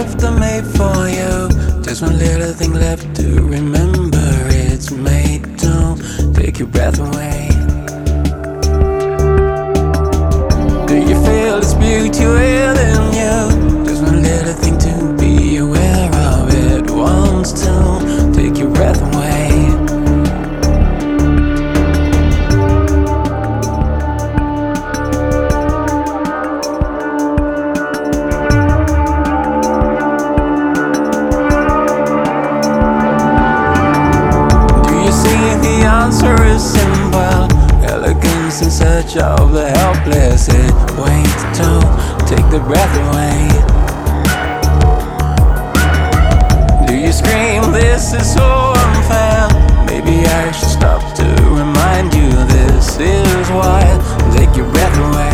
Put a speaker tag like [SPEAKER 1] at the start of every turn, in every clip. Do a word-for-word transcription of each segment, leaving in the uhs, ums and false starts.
[SPEAKER 1] gift I made for you. Just one little thing left to remember. It's made to take your breath away. Do you feel this beauty within you? Just one little thing to be aware of. It wants to take your breath away. The answer is simple. Elegance in search of the helpless. It waits to take the breath away. Do you scream, this is so unfair? Maybe I should stop to remind you this is why. Take your breath away.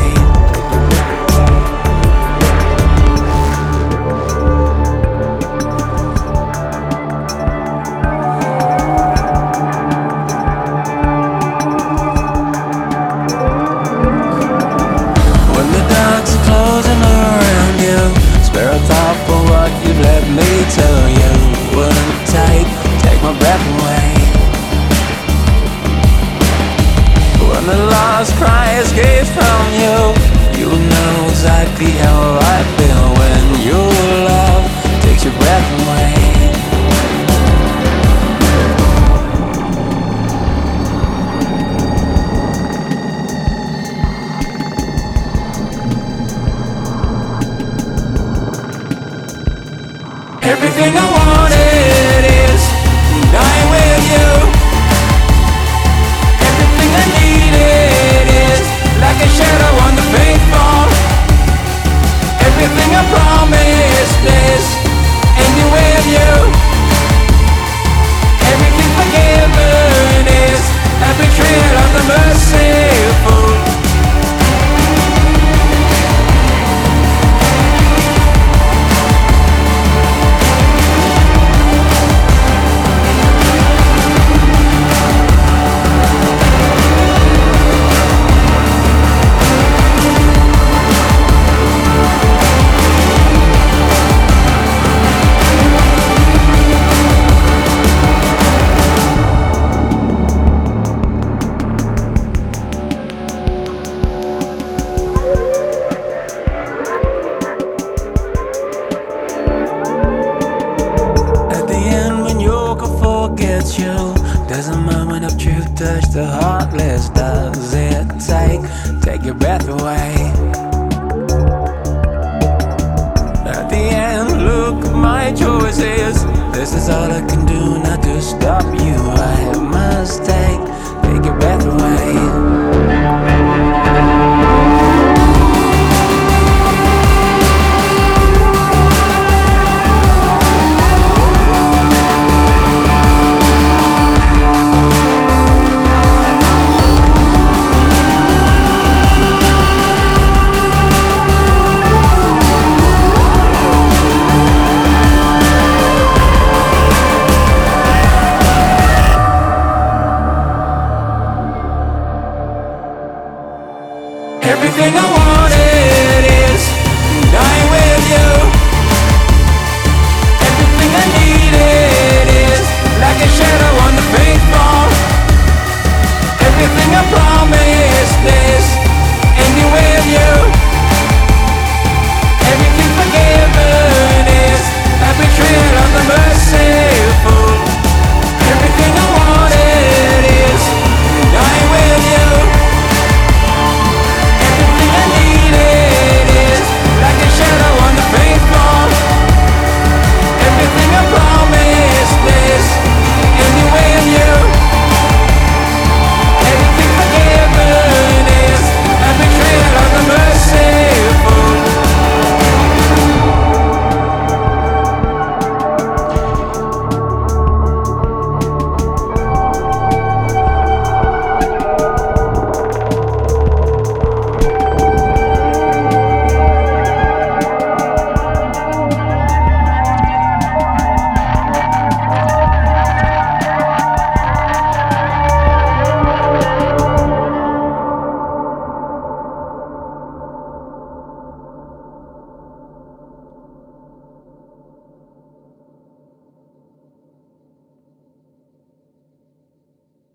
[SPEAKER 1] Let me tell you, wouldn't take, take my breath away. When the last cry escapes from you, you know exactly how I feel when your love takes your breath away. Everything I wanted is dying with you. Everything I needed is like a shadow on the faithful. Everything I promised is ending with you. Everything forgiven is a betrayal of the merciful. You. Does a moment of truth touch the heartless? Does it take, take your breath away? At the end, look at my choices. This is all I can do not to stop you. I must take, take your breath away.